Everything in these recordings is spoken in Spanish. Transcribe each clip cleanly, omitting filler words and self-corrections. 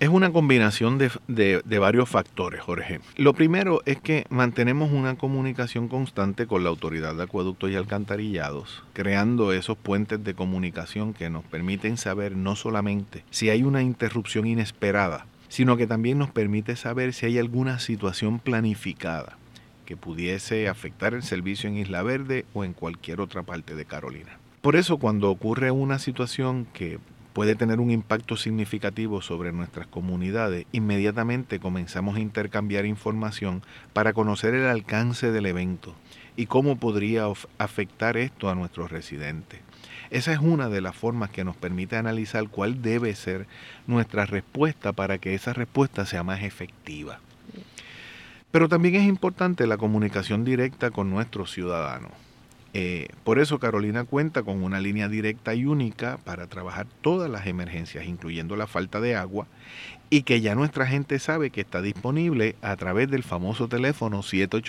Es una combinación de varios factores, Jorge. Lo primero es que mantenemos una comunicación constante con la Autoridad de Acueductos y Alcantarillados, creando esos puentes de comunicación que nos permiten saber no solamente si hay una interrupción inesperada, sino que también nos permite saber si hay alguna situación planificada que pudiese afectar el servicio en Isla Verde o en cualquier otra parte de Carolina. Por eso, cuando ocurre una situación que puede tener un impacto significativo sobre nuestras comunidades, inmediatamente comenzamos a intercambiar información para conocer el alcance del evento y cómo podría afectar esto a nuestros residentes. Esa es una de las formas que nos permite analizar cuál debe ser nuestra respuesta para que esa respuesta sea más efectiva. Pero también es importante la comunicación directa con nuestros ciudadanos. Por eso Carolina cuenta con una línea directa y única para trabajar todas las emergencias, incluyendo la falta de agua, y que ya nuestra gente sabe que está disponible a través del famoso teléfono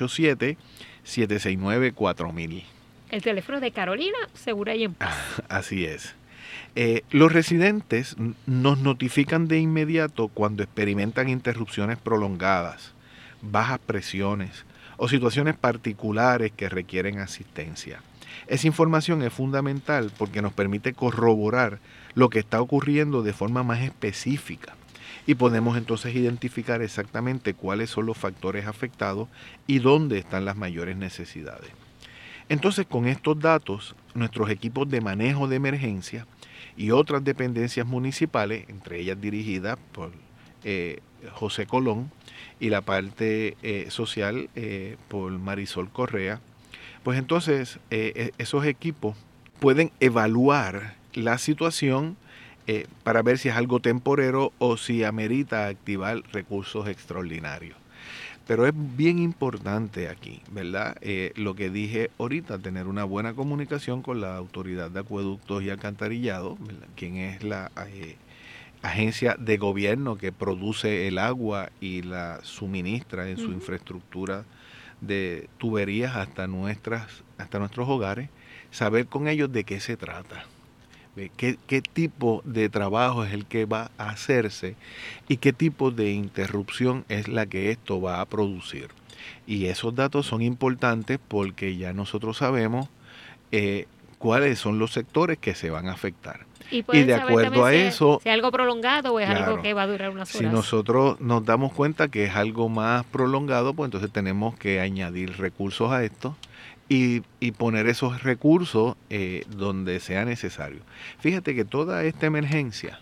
787-769-4000. El teléfono de Carolina, segura y en paz. Así es. Los residentes nos notifican de inmediato cuando experimentan interrupciones prolongadas, bajas presiones o situaciones particulares que requieren asistencia. Esa información es fundamental porque nos permite corroborar lo que está ocurriendo de forma más específica y podemos entonces identificar exactamente cuáles son los factores afectados y dónde están las mayores necesidades. Entonces, con estos datos, nuestros equipos de manejo de emergencia y otras dependencias municipales, entre ellas dirigidas por José Colón, y la parte social por Marisol Correa, pues entonces esos equipos pueden evaluar la situación para ver si es algo temporero o si amerita activar recursos extraordinarios. Pero es bien importante aquí, ¿verdad? Lo que dije ahorita, tener una buena comunicación con la Autoridad de Acueductos y Alcantarillados, ¿verdad? Quien es la agencia de gobierno que produce el agua y la suministra en su infraestructura de tuberías hasta nuestros hogares, saber con ellos de qué se trata, qué tipo de trabajo es el que va a hacerse y qué tipo de interrupción es la que esto va a producir. Y esos datos son importantes porque ya nosotros sabemos cuáles son los sectores que se van a afectar. Y de acuerdo a eso, si es algo prolongado o es algo que va a durar unas horas. Si nosotros nos damos cuenta que es algo más prolongado, pues entonces tenemos que añadir recursos a esto y poner esos recursos donde sea necesario. Fíjate que toda esta emergencia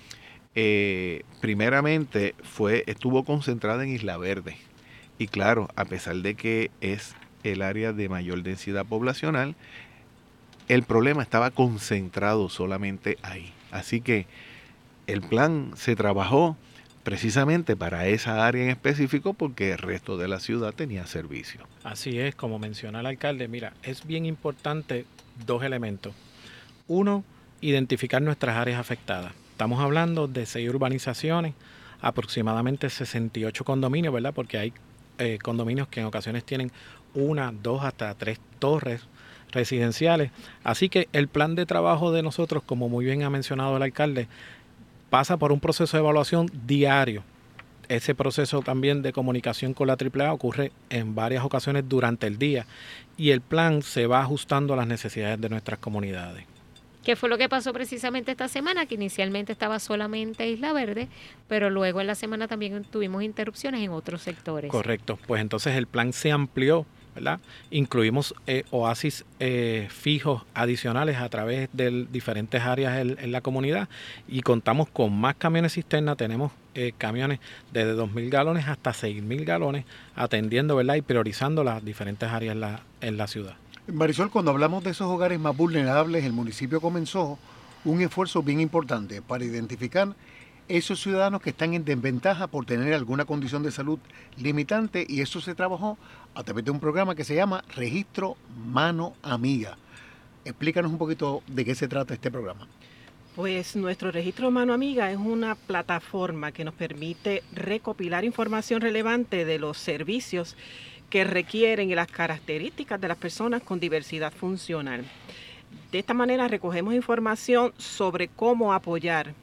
primeramente estuvo concentrada en Isla Verde. Y claro, a pesar de que es el área de mayor densidad poblacional, el problema estaba concentrado solamente ahí. Así que el plan se trabajó precisamente para esa área en específico porque el resto de la ciudad tenía servicio. Así es, como menciona el alcalde, mira, es bien importante dos elementos. Uno, identificar nuestras áreas afectadas. Estamos hablando de 6 urbanizaciones, aproximadamente 68 condominios, ¿verdad? Porque hay condominios que en ocasiones tienen 1, 2, hasta 3 torres residenciales. Así que el plan de trabajo de nosotros, como muy bien ha mencionado el alcalde, pasa por un proceso de evaluación diario. Ese proceso también de comunicación con la AAA ocurre en varias ocasiones durante el día y el plan se va ajustando a las necesidades de nuestras comunidades. ¿Qué fue lo que pasó precisamente esta semana? Que inicialmente estaba solamente Isla Verde, pero luego en la semana también tuvimos interrupciones en otros sectores. Correcto, pues entonces el plan se amplió, ¿verdad? Incluimos oasis fijos adicionales a través de diferentes áreas en la comunidad y contamos con más camiones cisterna. Tenemos camiones desde 2.000 galones hasta 6.000 galones atendiendo, ¿verdad? Y priorizando las diferentes áreas en la ciudad. Marisol, cuando hablamos de esos hogares más vulnerables, el municipio comenzó un esfuerzo bien importante para identificar esos ciudadanos que están en desventaja por tener alguna condición de salud limitante, y eso se trabajó a través de un programa que se llama Registro Mano Amiga. Explícanos un poquito de qué se trata este programa. Pues nuestro Registro Mano Amiga es una plataforma que nos permite recopilar información relevante de los servicios que requieren y las características de las personas con diversidad funcional. De esta manera recogemos información sobre cómo apoyar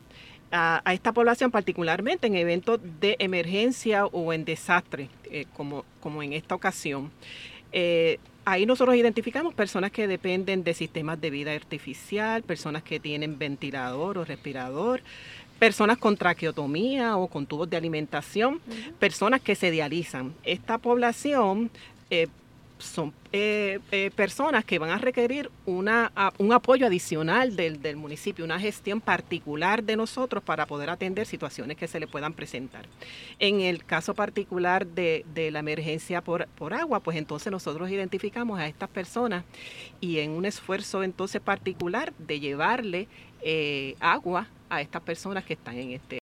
a esta población, particularmente en eventos de emergencia o en desastre, como en esta ocasión. Ahí nosotros identificamos personas que dependen de sistemas de vida artificial, personas que tienen ventilador o respirador, personas con traqueotomía o con tubos de alimentación, personas que se dializan. Esta población son personas que van a requerir un apoyo adicional del municipio, una gestión particular de nosotros para poder atender situaciones que se le puedan presentar. En el caso particular de la emergencia por agua, pues entonces nosotros identificamos a estas personas y en un esfuerzo entonces particular de llevarle agua a estas personas que están en este